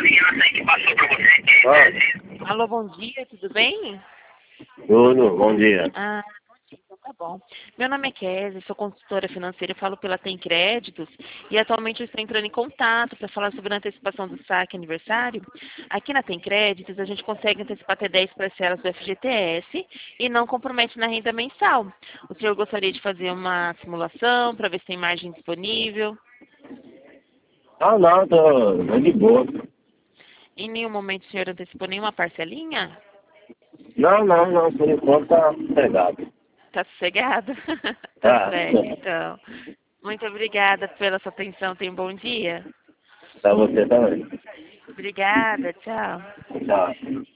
aliança aí que passou pra você. Alô, bom dia, tudo bem? Tudo, bom dia. Bom dia, então tá bom. Meu nome é Kézia, sou consultora financeira, eu falo pela Tem Créditos e atualmente eu estou entrando em contato para falar sobre a antecipação do saque aniversário. Aqui na Tem Créditos a gente consegue antecipar até 10 parcelas do FGTS e não compromete na renda mensal. O senhor gostaria de fazer uma simulação para ver se tem margem disponível? Não, tô de boa. Em nenhum momento o senhor antecipou nenhuma parcelinha? Não, por enquanto tá pegado. Tá sossegado? Tá Tá, certo, então. Muito obrigada pela sua atenção. Tenha um bom dia. pra você também. Obrigada, tchau. Tchau.